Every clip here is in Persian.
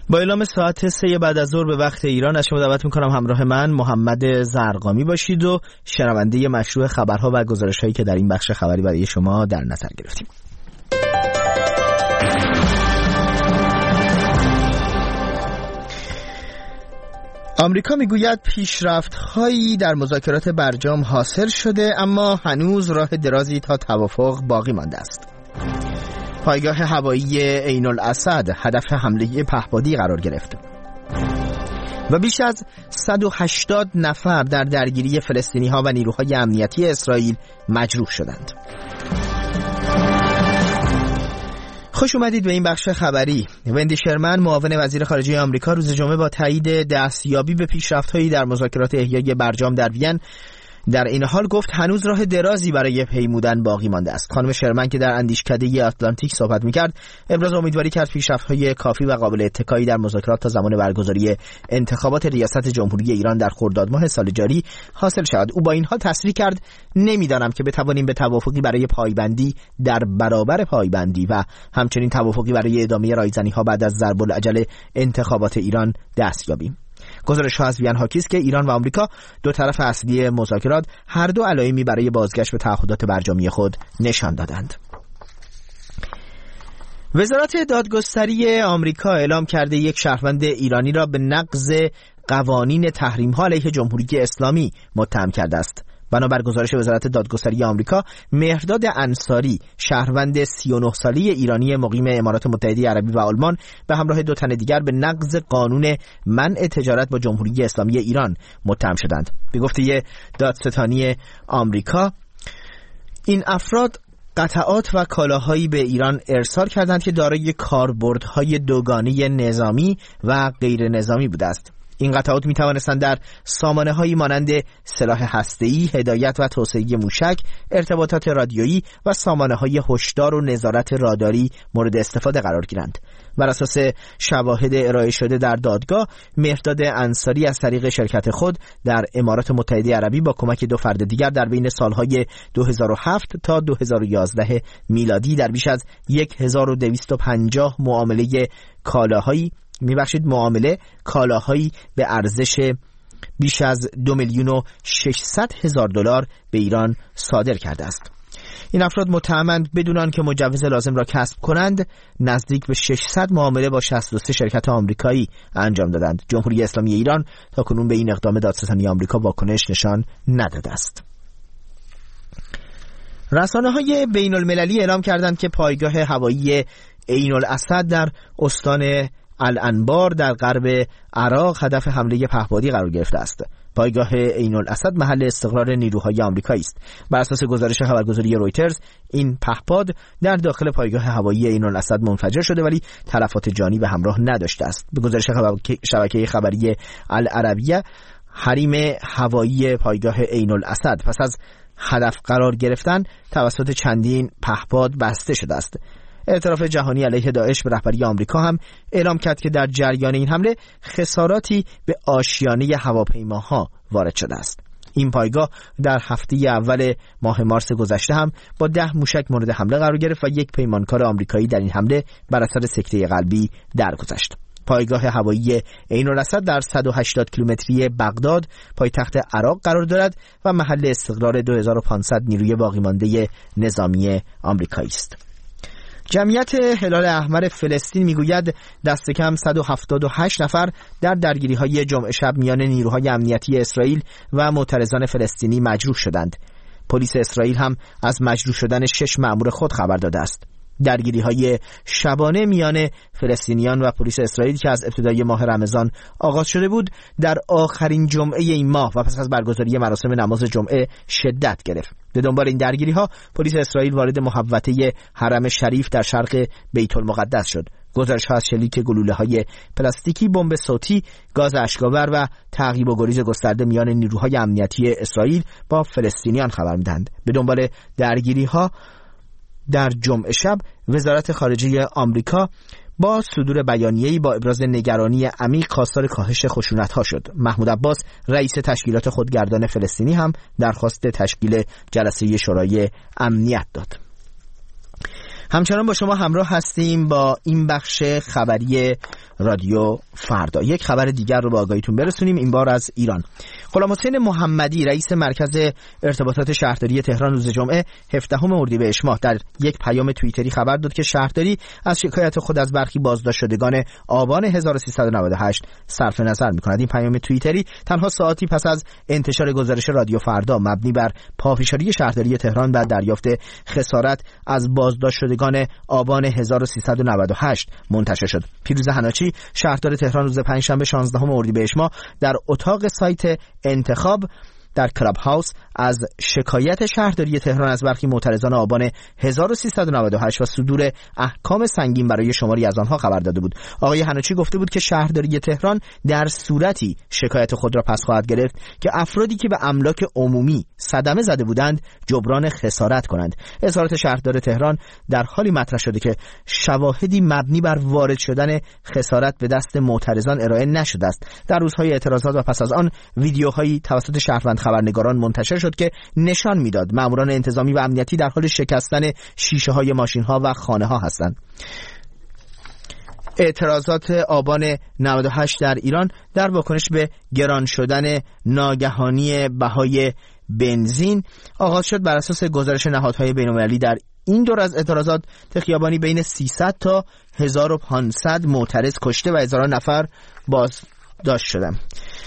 با اعلام ساعت 3 بعد از ظهر به وقت ایران از شما دعوت میکنم همراه من محمد زرقامی باشید و شنونده مشروع خبرها و گزارش‌هایی که در این بخش خبری برای شما در نظر گرفتیم. آمریکا میگوید پیشرفت‌هایی در مذاکرات برجام حاصل شده، اما هنوز راه درازی تا توافق باقی مانده است. پایگاه هوایی عین الاسد هدف حمله پهپادی قرار گرفت و بیش از 180 نفر در درگیری فلسطینی‌ها و نیروهای امنیتی اسرائیل مجروح شدند. خوش اومدید به این بخش خبری. وندی شرمن معاون وزیر خارجه آمریکا روز جمعه با تایید دستیابی به پیشرفت‌هایی در مذاکرات احیای برجام در وین در این حال گفت هنوز راه درازی برای پیمودن باقی مانده است. خانم شرمن که در اندیشکده آتلانتیک صحبت می‌کرد، ابراز امیدواری کرد پیشرفت‌های کافی و قابل اتکایی در مذاکرات تا زمان برگزاری انتخابات ریاست جمهوری ایران در خرداد ماه سال جاری حاصل شود. او با این حال تصریح کرد نمی‌دانم که بتوانیم به توافقی برای پایبندی در برابر پایبندی و همچنین توافقی برای ادامه رایزنی‌ها بعد از ضرب العجل انتخابات ایران دست یابیم. گزارش‌ها از وین حاکی است که ایران و آمریکا دو طرف اصلی مذاکرات هر دو علائمی برای بازگشت به تعهدات برجامی خود نشان دادند. وزارت دادگستری آمریکا اعلام کرده یک شهروند ایرانی را به نقض قوانین تحریم‌ها علیه جمهوری اسلامی متهم کرده است. بنابر گزارش وزارت دادگستری آمریکا، مهرداد انصاری شهروند 39 ساله ایرانی مقیم امارات متحده عربی و آلمان به همراه دو تن دیگر به نقض قانون منع تجارت با جمهوری اسلامی ایران متهم شدند. به گفته دادستانی آمریکا، این افراد قطعات و کالاهایی به ایران ارسال کردند که دارای کاربردهای دوگانه نظامی و غیر نظامی بوده است. این قطعات می توانستند در سامانه‌هایی مانند سلاح هسته‌ای، هدایت و توسعه موشک، ارتباطات رادیویی و سامانه‌های هشدار و نظارت راداری مورد استفاده قرار گیرند. بر اساس شواهد ارائه شده در دادگاه، مهرداد انصاری از طریق شرکت خود در امارات متحده عربی با کمک دو فرد دیگر در بین سالهای 2007 تا 2011 میلادی در بیش از 1250 معامله کالاهایی به ارزش بیش از 2,600,000 دلار به ایران صادر کرده است. این افراد متهمند بدون آنکه مجوز لازم را کسب کنند نزدیک به 600 معامله با 63 شرکت آمریکایی انجام دادند. جمهوری اسلامی ایران تاکنون به این اقدام دادستانی آمریکا واکنش نشان نداده است. رسانه‌های بین المللی اعلام کردند که پایگاه هوایی عین الاسد در استان الانبار در غرب عراق هدف حمله پهپادی قرار گرفته است. پایگاه عین الاسد محل استقرار نیروهای آمریکایی است. بر اساس گزارش خبرگزاری رویترز، این پهپاد در داخل پایگاه هوایی عین الاسد منفجر شده ولی تلفات جانی به همراه نداشته است. به گزارش شبکه خبری العربیه، حریم هوایی پایگاه عین الاسد پس از هدف قرار گرفتن توسط چندین پهپاد بسته شده است. اعتراف جهانی علیه داعش به رهبری آمریکا هم اعلام کرد که در جریان این حمله خساراتی به آشیانه هواپیماها وارد شده است. این پایگاه در هفته اول ماه مارس گذشته هم با 10 موشک مورد حمله قرار گرفت و یک پیمانکار آمریکایی در این حمله بر اثر سکته قلبی درگذشت. پایگاه هوایی عین الاسد در 180 کیلومتری بغداد پایتخت عراق قرار دارد و محل استقرار 2500 نیروی باقی مانده نظامی آمریکایی است. جمعیت هلال احمر فلسطین میگوید دست کم 178 نفر در درگیری‌های جمعه شب میان نیروهای امنیتی اسرائیل و معترضان فلسطینی مجروح شدند. پلیس اسرائیل هم از مجروح شدن 6 مأمور خود خبر داده است. درگیری‌های شبانه میان فلسطینیان و پلیس اسرائیل که از ابتدای ماه رمضان آغاز شده بود، در آخرین جمعه این ماه و پس از برگزاری مراسم نماز جمعه شدت گرفت. به دنبال این درگیری‌ها پلیس اسرائیل وارد محوطه حرم شریف در شرق بیت المقدس شد. گزارش‌ها از شلیک گلوله‌های پلاستیکی، بمب صوتی، گاز اشک‌آور و تعقیب و گریز گسترده میان نیروهای امنیتی اسرائیل با فلسطینیان خبر می‌دهند. به دنبال درگیری‌ها در جمعه شب وزارت خارجه آمریکا با صدور بیانیه‌ای با ابراز نگرانی عمیق خواستار کاهش خشونت‌ها شد. محمود عباس رئیس تشکیلات خودگردان فلسطینی هم درخواست تشکیل جلسه شورای امنیت داد. همچنان با شما همراه هستیم با این بخش خبری رادیو فردا. یک خبر دیگر رو به آگاهیتون برسونیم، این بار از ایران. غلام حسین محمدی رئیس مرکز ارتباطات شهرداری تهران روز جمعه 17 اردیبهشت ماه در یک پیام توییتری خبر داد که شهرداری از شکایت خود از برخی بازداشت شدگان آبان 1398 صرف نظر می‌کند. این پیام توییتری تنها ساعتی پس از انتشار گزارش رادیو فردا مبنی بر پافشاری شهرداری تهران و دریافت خسارت از بازداشت شدگان آبان 1398 منتشر شد. پیروز حناچی شهردار تهران روز پنجشنبه 16 اردیبهشت ماه در اتاق سایت انتخاب در کلاب هاوس از شکایت شهرداری تهران از برخی معترضان آبان 1398 و صدور احکام سنگین برای شماری از آنها خبر داده بود. آقای حناچی گفته بود که شهرداری تهران در صورتی شکایت خود را پس خواهد گرفت که افرادی که به املاک عمومی صدمه زده بودند جبران خسارت کنند. اظهارات شهردار تهران در حالی مطرح شده که شواهدی مبنی بر وارد شدن خسارت به دست معترضان ارائه نشده است. در روزهای اعتراضات و پس از آن ویدیوهایی توسط شهروند خبرنگاران منتشر شد که نشان میداد ماموران انتظامی و امنیتی در حال شکستن شیشه های ماشین ها و خانه ها هستند. اعتراضات آبان 98 در ایران در واکنش به گران شدن ناگهانی بهای بنزین آغاز شد. بر اساس گزارش نهادهای بین‌المللی در این دور از اعتراضات خیابانی بین 300 تا 1500 معترض کشته و هزاران نفر بازداشت شدند.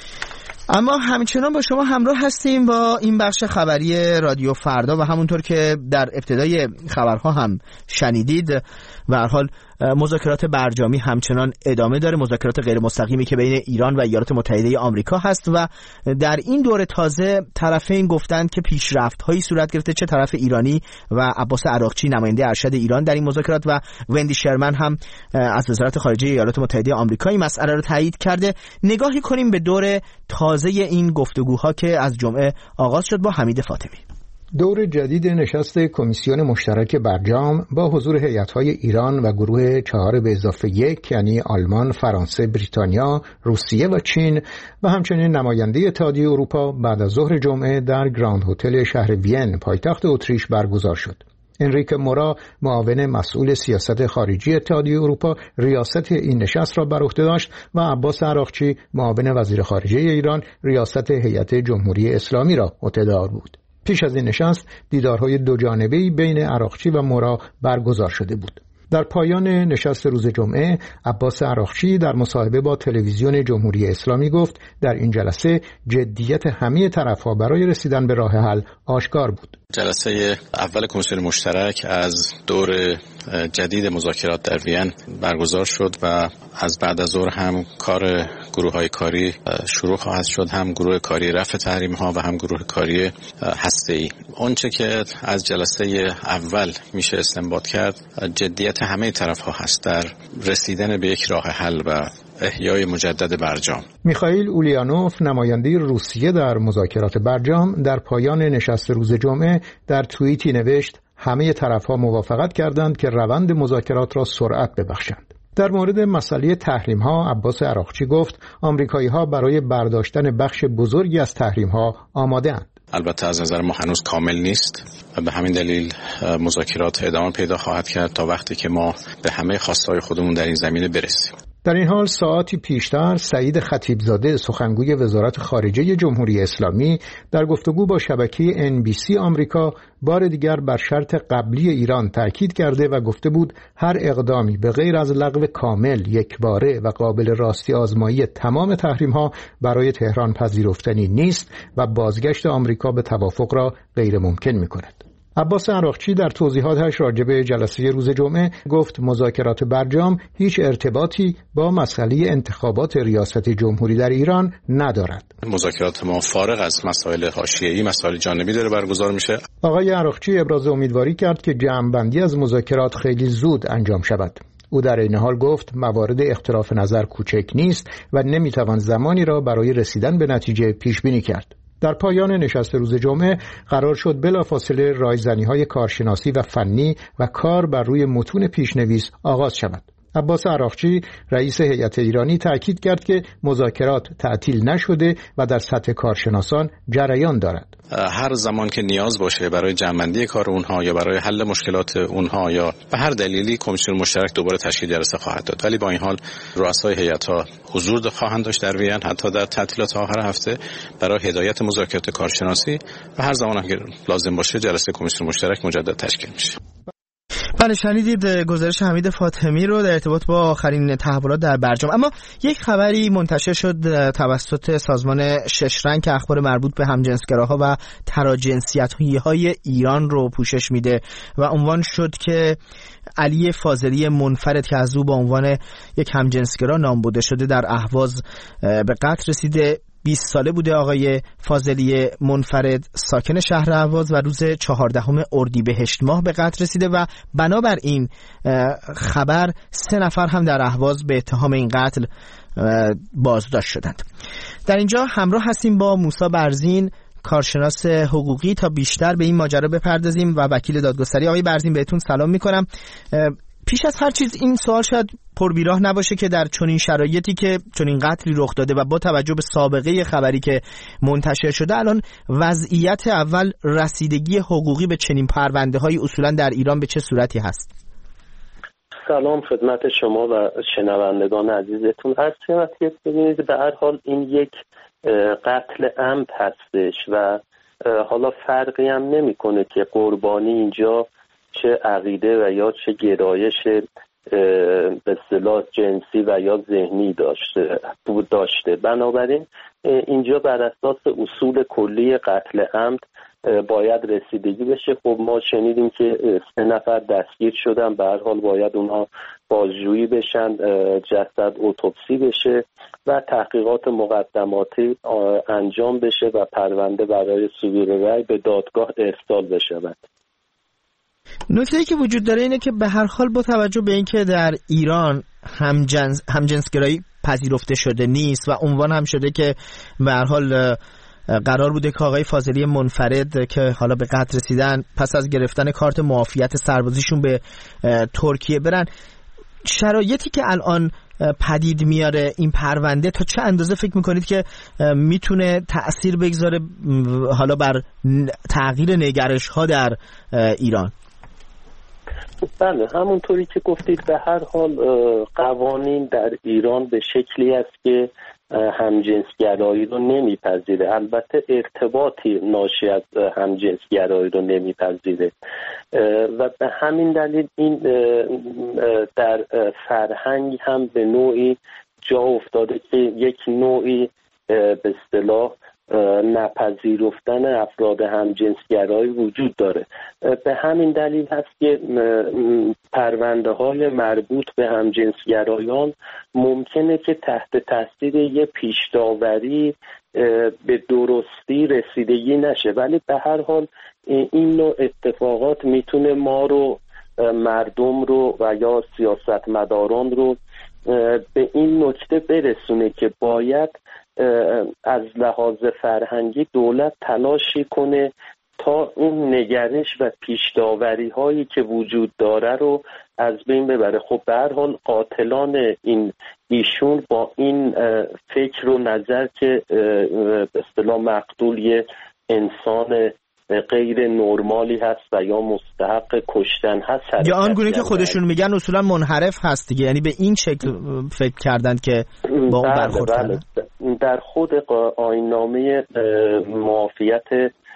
اما همچنان با شما همراه هستیم با این بخش خبری رادیو فردا و همونطور که در ابتدای خبرها هم شنیدید به هر حال مذاکرات برجامی همچنان ادامه داره، مذاکرات غیر مستقیمی که بین ایران و ایالات متحده آمریکا هست و در این دوره تازه طرفین گفتند که پیشرفت‌هایی صورت گرفته، چه طرف ایرانی و عباس عراقچی نماینده ارشد ایران در این مذاکرات و وندی شرمن هم از وزارت خارجه ایالات متحده آمریکا این مسئله رو تایید کرده. نگاهی کنیم به دور تازه این گفتگوها که از جمعه آغاز شد با حمید فاطمی. دور جدید نشست کمیسیون مشترک برجام با حضور هیئت‌های ایران و گروه 4+1 یعنی آلمان، فرانسه، بریتانیا، روسیه و چین و همچنین نماینده اتحادیه اروپا بعد از ظهر جمعه در گراند هتل شهر وین پایتخت اتریش برگزار شد. انریک مورا معاون مسئول سیاست خارجی اتحادیه اروپا ریاست این نشست را بر عهده داشت و عباس عراقچی معاون وزیر خارجه ایران ریاست هیئت جمهوری اسلامی را عهده‌دار بود. پیش از این نشست دیدارهای دوجانبه‌ای بین عراقچی و مورا برگزار شده بود. در پایان نشست روز جمعه عباس عراقچی در مصاحبه با تلویزیون جمهوری اسلامی گفت در این جلسه جدیت همه طرف‌ها برای رسیدن به راه حل آشکار بود. جلسه اول کمیسیون مشترک از دور جدید مذاکرات در وین برگزار شد و از بعد از ظهر هم کار گروه‌های کاری شروع خواهد شد، هم گروه کاری رفع تحریم‌ها و هم گروه کاری هسته‌ای. آنچه که از جلسه اول میشه استنباط کرد جدیت همه طرف‌ها هست در رسیدن به یک راه حل و احیای مجدد برجام. میخائیل اولیانوف نماینده روسیه در مذاکرات برجام در پایان نشست روز جمعه در توییتی نوشت همه طرف‌ها موافقت کردند که روند مذاکرات را سرعت ببخشند. در مورد مسئله تحریم‌ها عباس عراقچی گفت آمریکایی‌ها برای برداشتن بخش بزرگی از تحریم‌ها آماده‌اند. البته از نظر ما هنوز کامل نیست و به همین دلیل مذاکرات ادامه پیدا خواهد کرد تا وقتی که ما به همه خواسته‌های خودمون در این زمینه برسیم. در این حال ساعتی پیشتر سعید خطیبزاده سخنگوی وزارت خارجه جمهوری اسلامی در گفتگو با شبکه NBC آمریکا بار دیگر بر شرط قبلی ایران تاکید کرده و گفته بود هر اقدامی به غیر از لغو کامل، یکباره و قابل راستی آزمایی تمام تحریم‌ها برای تهران پذیرفتنی نیست و بازگشت آمریکا به توافق را غیر ممکن می‌کند. عباس عراقچی در توضیحاتش راجع به جلسه روز جمعه گفت مذاکرات برجام هیچ ارتباطی با مسئله انتخابات ریاست جمهوری در ایران ندارد. مذاکرات ما فارغ از مسائل حاشیه‌ای، مسائل جانبی داره برگزار میشه. آقای عراقچی ابراز امیدواری کرد که جمع‌بندی از مذاکرات خیلی زود انجام شود. او در این حال گفت موارد اختلاف نظر کوچک نیست و نمیتوان زمانی را برای رسیدن به نتیجه پیش بینی کرد. در پایان نشست روز جمعه قرار شد بلافاصله رایزنی‌های کارشناسی و فنی و کار بر روی متون پیشنویس آغاز شود. عباس عراقچی رئیس هیئت ایرانی تأکید کرد که مذاکرات تعطیل نشده و در سطح کارشناسان جریان دارد. هر زمان که نیاز باشه برای جمع‌بندی کار اونها یا برای حل مشکلات اونها یا به هر دلیلی کمیسیون مشترک دوباره تشکیل جلسه خواهد داد، ولی با این حال رؤسای هیئت‌ها حضور خواهند داشت در وین حتی در تعطیلات آخر هفته برای هدایت مذاکرات کارشناسی و هر زمان که لازم باشه جلسه کمیسیون مشترک مجدد تشکیل میشه. بله، شنیدید گزارش حمید فاطمی رو در ارتباط با آخرین تحولات در برجام. اما یک خبری منتشر شد توسط سازمان ششرنگ که اخبار مربوط به همجنسگراها و تراجنسیت‌های ایران رو پوشش میده و عنوان شد که علی فاضلی منفرد که از او به عنوان یک همجنسگرا نام برده شده در اهواز به قتل رسیده. 20 ساله بوده آقای فاضلی منفرد، ساکن شهر اهواز و روز 14 اردیبهشت ماه به قتل رسیده و بنابر این خبر 3 نفر هم در اهواز به اتهام این قتل بازداشت شدند. در اینجا همراه هستیم با موسی برزین، کارشناس حقوقی، تا بیشتر به این ماجرا بپردازیم و وکیل دادگستری. آقای برزین بهتون سلام میکنم. پیش از هر چیز این سوال شاید پربیراه نباشه که در چنین شرایطی که چنین قتلی رخ داده و با توجه به سابقه خبری که منتشر شده، الان وضعیت اول رسیدگی حقوقی به چنین پرونده‌های اصولا در ایران به چه صورتی هست؟ سلام خدمت شما و شنوندگان عزیزتون. عرض شود که ببینید به هر حال این یک قتل عمد هستش و حالا فرقی هم نمی‌کنه که قربانی اینجا چه عقیده و یا چه گرایش به اصطلاح جنسی و یا ذهنی داشته. بنابراین اینجا بر اساس اصول کلی قتل عمد باید رسیدگی بشه. خب ما شنیدیم که 3 نفر دستگیر شدن، به هر حال باید اونها بازجویی بشن، جسد اتوپسی بشه و تحقیقات مقدماتی انجام بشه و پرونده برای صدور رأی به دادگاه ارسال بشود. نکته‌ای که وجود داره اینه که به هر حال با توجه به اینکه در ایران همجنسگرایی پذیرفته شده نیست و عنوان هم شده که به هر حال قرار بوده که آقای فاضلی منفرد که حالا به قتل رسیدن پس از گرفتن کارت معافیت سربازیشون به ترکیه برن، شرایطی که الان پدید میاره این پرونده تا چه اندازه فکر میکنید که میتونه تأثیر بگذاره حالا بر تغییر نگرش ها در ایران؟ بله، همونطوری که گفتید به هر حال قوانین در ایران به شکلی است که همجنسگرایی رو نمیپذیره. البته ارتباطی ناشی از همجنسگرایی رو نمیپذیره و به همین دلیل این در فرهنگ هم به نوعی جا افتاده که یک نوعی به اصطلاح نپذیرفتن افراد همجنسگرایی وجود داره. به همین دلیل هست که پرونده های مربوط به همجنسگرایان ممکنه که تحت تاثیر یه پیش‌داوری به درستی رسیدگی نشه، ولی به هر حال این نوع اتفاقات میتونه ما رو، مردم رو و یا سیاستمداران رو به این نکته برسونه که باید از لحاظ فرهنگی دولت تلاشی کنه تا اون نگرش و پیش‌داوری هایی که وجود داره رو از بین ببره. خب به هر حال قاتلان ایشون با این فکر و نظر که به اصطلاح مقتول یه انسان غیر نرمالی هست و یا مستحق کشتن هست، یا آنگونه که خودشون میگن اصولا منحرف هست دیگه، یعنی به این شکل فکر کردن که با اون برخورد کردن. در خود آیین‌نامه معافیت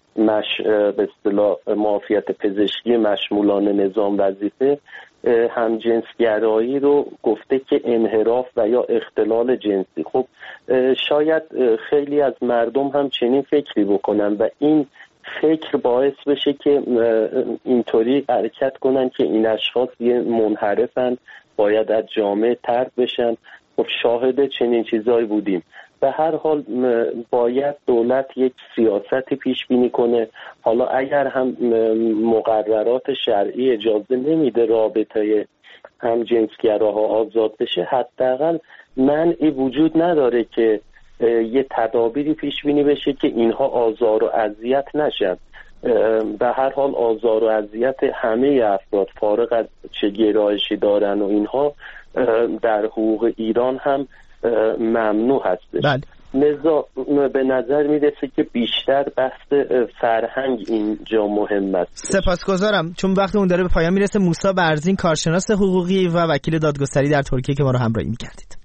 به اصطلاح معافیت پزشکی مشمولان نظام وظیفه همجنسگرایی رو گفته که انحراف و یا اختلال جنسی. خب شاید خیلی از مردم هم چنین فکری بکنن و این فکر باعث بشه که اینطوری حرکت کنن که این اشخاص یه منحرفن، باید از جامعه طرد بشن. خب شاهد چنین چیزایی بودیم. به هر حال باید دولت یک سیاستی پیش بینی کنه. حالا اگر هم مقررات شرعی اجازه نمیده رابطه همجنسگراها آزاد بشه، حداقل منعی وجود نداره که یه تدابیری پیش بینی بشه که اینها آزار و اذیت نشن. به هر حال آزار و اذیت همه افراد فارغ از چه گرایشی دارن و اینها در حقوق ایران هم ممنوع هستش. بله. به نظر میرسه که بیشتر بحث فرهنگ اینجا مهم است. سپاسگزارم، چون وقتمون داره به پایان میرسه. موسی برزین، کارشناس حقوقی و وکیل دادگستری در ترکیه که ما رو همراهی میکردید.